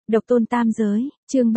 Độc tôn tam giới, chương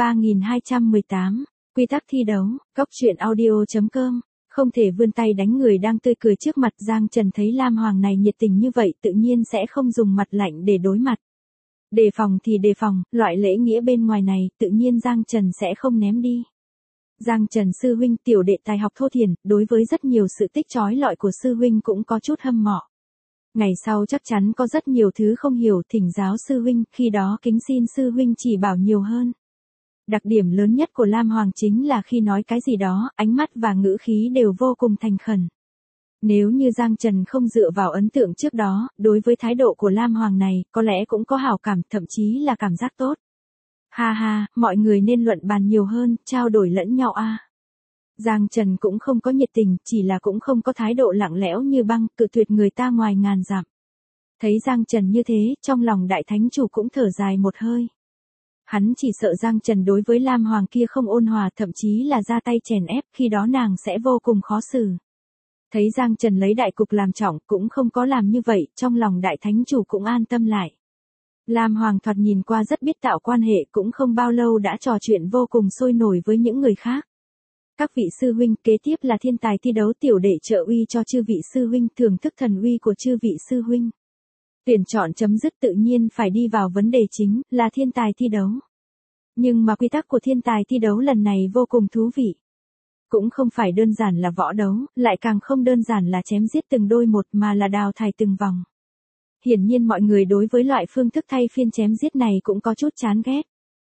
3218, quy tắc thi đấu, góc truyện audio.com. Không thể vươn tay đánh người đang tươi cười trước mặt. Giang Trần thấy Lam Hoàng này nhiệt tình như vậy tự nhiên sẽ không dùng mặt lạnh để đối mặt. Đề phòng thì đề phòng, loại lễ nghĩa bên ngoài này tự nhiên Giang Trần sẽ không ném đi. Giang Trần sư huynh tiểu đệ tài học thô thiển, đối với rất nhiều sự tích chói lọi của sư huynh cũng có chút hâm mộ. Ngày sau chắc chắn có rất nhiều thứ không hiểu, thỉnh giáo sư huynh, khi đó kính xin sư huynh chỉ bảo nhiều hơn. Đặc điểm lớn nhất của Lam Hoàng chính là khi nói cái gì đó, ánh mắt và ngữ khí đều vô cùng thành khẩn. Nếu như Giang Trần không dựa vào ấn tượng trước đó, đối với thái độ của Lam Hoàng này, có lẽ cũng có hảo cảm, thậm chí là cảm giác tốt. Ha ha, mọi người nên luận bàn nhiều hơn, trao đổi lẫn nhau a. Giang Trần cũng không có nhiệt tình, chỉ là cũng không có thái độ lặng lẽo như băng, cự tuyệt người ta ngoài ngàn dặm. Thấy Giang Trần như thế, trong lòng đại thánh chủ cũng thở dài một hơi. Hắn chỉ sợ Giang Trần đối với Lam Hoàng kia không ôn hòa, thậm chí là ra tay chèn ép, khi đó nàng sẽ vô cùng khó xử. Thấy Giang Trần lấy đại cục làm trọng, cũng không có làm như vậy, trong lòng đại thánh chủ cũng an tâm lại. Lam Hoàng thoạt nhìn qua rất biết tạo quan hệ, cũng không bao lâu đã trò chuyện vô cùng sôi nổi với những người khác. Các vị sư huynh, kế tiếp là thiên tài thi đấu, tiểu đệ trợ uy cho chư vị sư huynh, thưởng thức thần uy của chư vị sư huynh. Tuyển chọn chấm dứt, tự nhiên phải đi vào vấn đề chính, là thiên tài thi đấu. Nhưng mà quy tắc của thiên tài thi đấu lần này vô cùng thú vị. Cũng không phải đơn giản là võ đấu, lại càng không đơn giản là chém giết từng đôi một, mà là đào thải từng vòng. Hiển nhiên mọi người đối với loại phương thức thay phiên chém giết này cũng có chút chán ghét.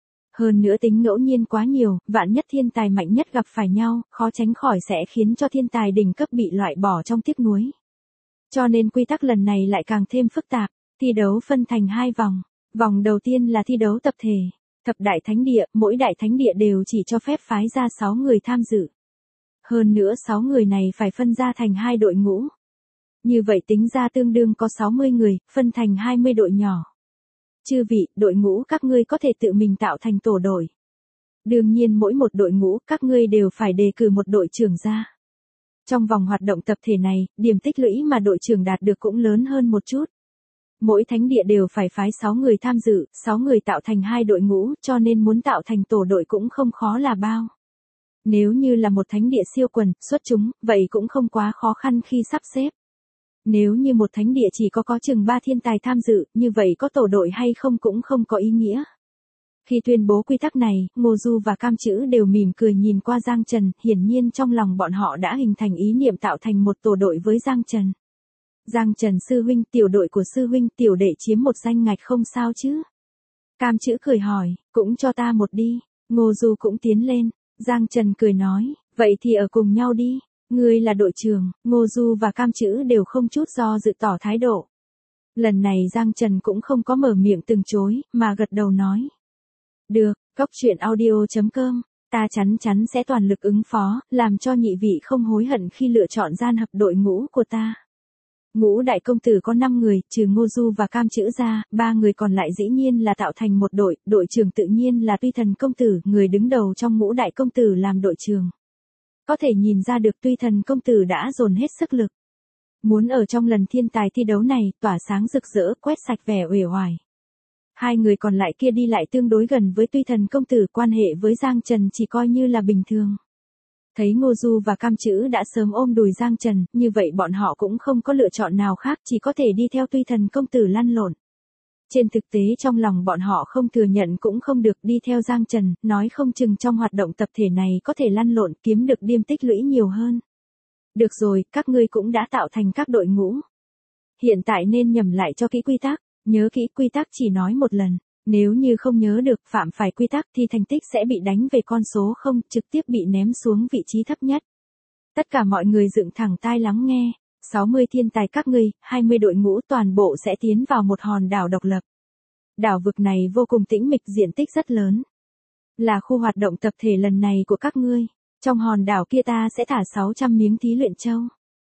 Hơn nữa tính ngẫu nhiên quá nhiều, vạn nhất thiên tài mạnh nhất gặp phải nhau, khó tránh khỏi sẽ khiến cho thiên tài đỉnh cấp bị loại bỏ trong tiếc nuối. Cho nên quy tắc lần này lại càng thêm phức tạp, thi đấu phân thành 2 vòng. Vòng đầu tiên là thi đấu tập thể, thập đại thánh địa, mỗi đại thánh địa đều chỉ cho phép phái ra 6 người tham dự. Hơn nữa 6 người này phải phân ra thành 2 đội ngũ. Như vậy tính ra tương đương có 60 người, phân thành 20 đội nhỏ. Chư vị, đội ngũ các ngươi có thể tự mình tạo thành tổ đội. Đương nhiên mỗi một đội ngũ các ngươi đều phải đề cử một đội trưởng ra. Trong vòng hoạt động tập thể này, điểm tích lũy mà đội trưởng đạt được cũng lớn hơn một chút. Mỗi thánh địa đều phải phái 6 người tham dự, 6 người tạo thành 2 đội ngũ, cho nên muốn tạo thành tổ đội cũng không khó là bao. Nếu như là một thánh địa siêu quần, xuất chúng, vậy cũng không quá khó khăn khi sắp xếp. Nếu như một thánh địa chỉ có chừng 3 thiên tài tham dự, như vậy có tổ đội hay không cũng không có ý nghĩa. Khi tuyên bố quy tắc này, Ngô Du và Cam Chữ đều mỉm cười nhìn qua Giang Trần, hiển nhiên trong lòng bọn họ đã hình thành ý niệm tạo thành một tổ đội với Giang Trần. Giang Trần sư huynh, tiểu đội của sư huynh, tiểu đệ chiếm một danh ngạch không sao chứ? Cam Chữ cười hỏi, cũng cho ta một đi. Ngô Du cũng tiến lên. Giang Trần cười nói, vậy thì ở cùng nhau đi. Ngươi là đội trưởng. Ngô Du và Cam Chữ đều không chút do dự tỏ thái độ. Lần này Giang Trần cũng không có mở miệng từ chối, mà gật đầu nói. Được, góc truyện audio.com, ta chắn chắn sẽ toàn lực ứng phó, làm cho nhị vị không hối hận khi lựa chọn gian hợp đội ngũ của ta. Ngũ đại công tử có 5 người, trừ Ngô Du và Cam Chữ ra, 3 người còn lại dĩ nhiên là tạo thành một đội, đội trưởng tự nhiên là Tuy Thần công tử, người đứng đầu trong ngũ đại công tử làm đội trưởng. Có thể nhìn ra được Tuy Thần công tử đã dồn hết sức lực. Muốn ở trong lần thiên tài thi đấu này, tỏa sáng rực rỡ, quét sạch vẻ uể oải. 2 người còn lại kia đi lại tương đối gần với Tuy Thần công tử, quan hệ với Giang Trần chỉ coi như là bình thường. Thấy Ngô Du và Cam Chữ đã sớm ôm đùi Giang Trần, như vậy bọn họ cũng không có lựa chọn nào khác, chỉ có thể đi theo Tuy Thần công tử lăn lộn. Trên thực tế trong lòng bọn họ không thừa nhận cũng không được, đi theo Giang Trần, nói không chừng trong hoạt động tập thể này có thể lăn lộn kiếm được điểm tích lũy nhiều hơn. Được rồi, các ngươi cũng đã tạo thành các đội ngũ. Hiện tại nên nhẩm lại cho kỹ quy tắc, nhớ kỹ quy tắc chỉ nói một lần. Nếu như không nhớ được, phạm phải quy tắc thì thành tích sẽ bị đánh về con số 0, trực tiếp bị ném xuống vị trí thấp nhất. Tất cả mọi người dựng thẳng tai lắng nghe. 60 thiên tài các ngươi, 20 đội ngũ toàn bộ sẽ tiến vào một hòn đảo độc lập. Đảo vực này vô cùng tĩnh mịch, diện tích rất lớn. Là khu hoạt động tập thể lần này của các ngươi. Trong hòn đảo kia ta sẽ thả 600 miếng thí luyện châu.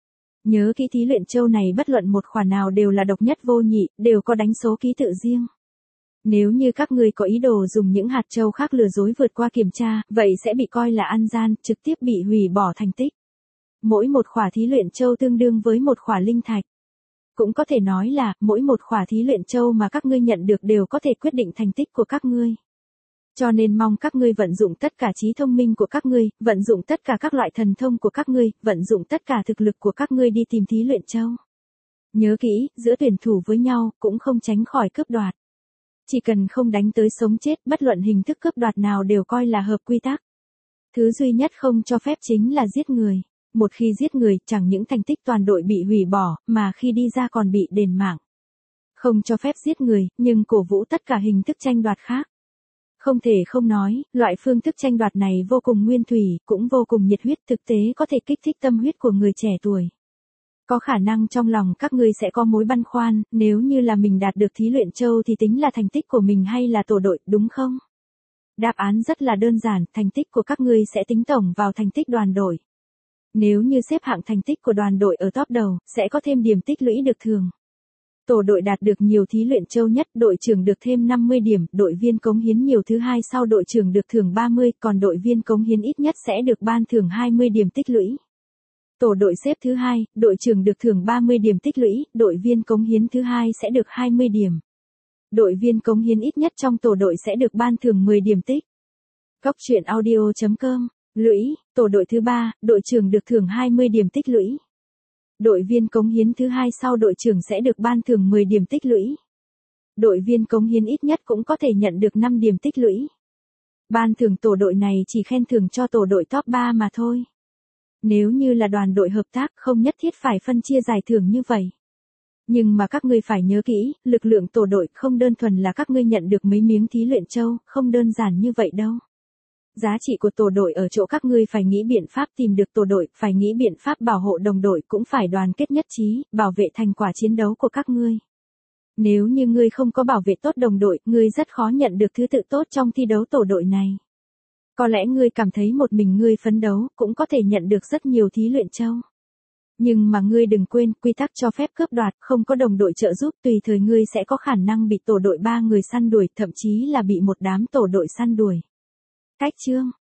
Nhớ kỹ, thí luyện châu này bất luận một khoản nào đều là độc nhất vô nhị, đều có đánh số ký tự riêng. Nếu như các ngươi có ý đồ dùng những hạt châu khác lừa dối vượt qua kiểm tra, vậy sẽ bị coi là ăn gian, trực tiếp bị hủy bỏ thành tích. Mỗi một khỏa thí luyện châu tương đương với một khỏa linh thạch. Cũng có thể nói là, mỗi một khỏa thí luyện châu mà các ngươi nhận được đều có thể quyết định thành tích của các ngươi. Cho nên mong các ngươi vận dụng tất cả trí thông minh của các ngươi, vận dụng tất cả các loại thần thông của các ngươi, vận dụng tất cả thực lực của các ngươi đi tìm Thí Luyện Châu. Nhớ kỹ, giữa tuyển thủ với nhau, cũng không tránh khỏi cướp đoạt. Chỉ cần không đánh tới sống chết, bất luận hình thức cướp đoạt nào đều coi là hợp quy tắc. Thứ duy nhất không cho phép chính là giết người. Một khi giết người, chẳng những thành tích toàn đội bị hủy bỏ, mà khi đi ra còn bị đền mạng. Không cho phép giết người, nhưng cổ vũ tất cả hình thức tranh đoạt khác. Không thể không nói, loại phương thức tranh đoạt này vô cùng nguyên thủy, cũng vô cùng nhiệt huyết, thực tế có thể kích thích tâm huyết của người trẻ tuổi. Có khả năng trong lòng các ngươi sẽ có mối băn khoăn, nếu như là mình đạt được Thí Luyện Châu thì tính là thành tích của mình hay là tổ đội, đúng không? Đáp án rất là đơn giản, thành tích của các ngươi sẽ tính tổng vào thành tích đoàn đội. Nếu như xếp hạng thành tích của đoàn đội ở top đầu, sẽ có thêm điểm tích lũy được thưởng. Tổ đội đạt được nhiều Thí Luyện Châu nhất, đội trưởng được thêm 50 điểm, đội viên cống hiến nhiều thứ hai sau đội trưởng được thưởng 30, còn đội viên cống hiến ít nhất sẽ được ban thưởng 20 điểm tích lũy. Tổ đội xếp thứ hai, đội trưởng được thưởng 30 điểm tích lũy, đội viên cống hiến thứ hai sẽ được 20 điểm. Đội viên cống hiến ít nhất trong tổ đội sẽ được ban thưởng 10 điểm tích. Góc truyện audio.com, lũy, tổ đội thứ ba, đội trưởng được thưởng 20 điểm tích lũy. Đội viên cống hiến thứ hai sau đội trưởng sẽ được ban thưởng 10 điểm tích lũy. Đội viên cống hiến ít nhất cũng có thể nhận được 5 điểm tích lũy. Ban thưởng tổ đội này chỉ khen thưởng cho tổ đội top 3 mà thôi. Nếu như là đoàn đội hợp tác không nhất thiết phải phân chia giải thưởng như vậy. Nhưng mà các ngươi phải nhớ kỹ, lực lượng tổ đội không đơn thuần là các ngươi nhận được mấy miếng Thí Luyện Châu, không đơn giản như vậy đâu. Giá trị của tổ đội ở chỗ các ngươi phải nghĩ biện pháp tìm được tổ đội, phải nghĩ biện pháp bảo hộ đồng đội, cũng phải đoàn kết nhất trí, bảo vệ thành quả chiến đấu của các ngươi. Nếu như ngươi không có bảo vệ tốt đồng đội, ngươi rất khó nhận được thứ tự tốt trong thi đấu tổ đội này. Có lẽ ngươi cảm thấy một mình ngươi phấn đấu, cũng có thể nhận được rất nhiều Thí Luyện Châu. Nhưng mà ngươi đừng quên, quy tắc cho phép cướp đoạt, không có đồng đội trợ giúp, tùy thời ngươi sẽ có khả năng bị tổ đội 3 người săn đuổi, thậm chí là bị một đám tổ đội săn đuổi. Cách chương